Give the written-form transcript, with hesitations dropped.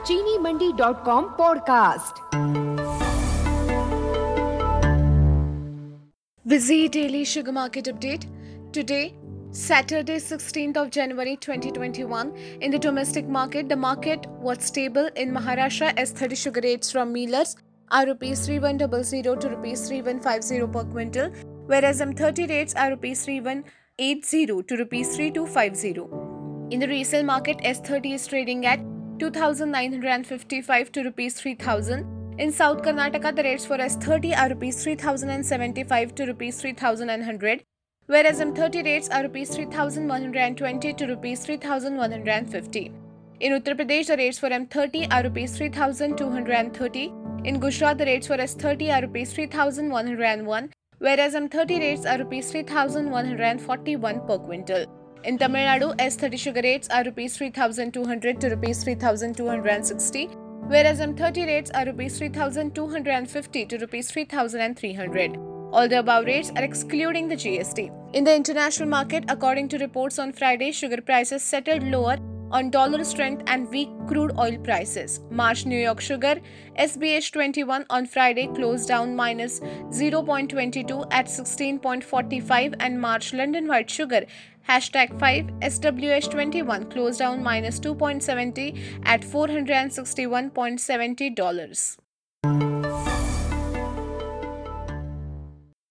चीनीमंडी.com podcast. Busy daily sugar market update. Today, Saturday, 16th of January 2021, in the domestic market, the market was stable in Maharashtra as 30 sugar rates from millers are rupees 3100 to rupees 3150 per quintal, whereas M30 rates are rupees 3180 to rupees 3250. In the resale market, S30 is trading at 2,955 to rupees 3,000. In South Karnataka, the rates for S30 are rupees 3,075 to rupees 3,100, whereas M30 rates are rupees 3,120 to rupees 3,150. In Uttar Pradesh, the rates for M30 are rupees 3,230. In Gujarat, the rates for S30 are rupees 3,101, whereas M30 rates are rupees 3,141 per quintal. In Tamil Nadu, S30 sugar rates are rupees 3,200 to rupees 3,260, whereas M30 rates are rupees 3,250 to rupees 3,300. All the above rates are excluding the GST. In the international market, according to reports on Friday, sugar prices settled lower on dollar strength and weak crude oil prices. March New York sugar SBH 21 on Friday closed down minus 0.22 at 16.45, and March London white sugar #5 SWH 21 closed down minus 2.70 at $461.70.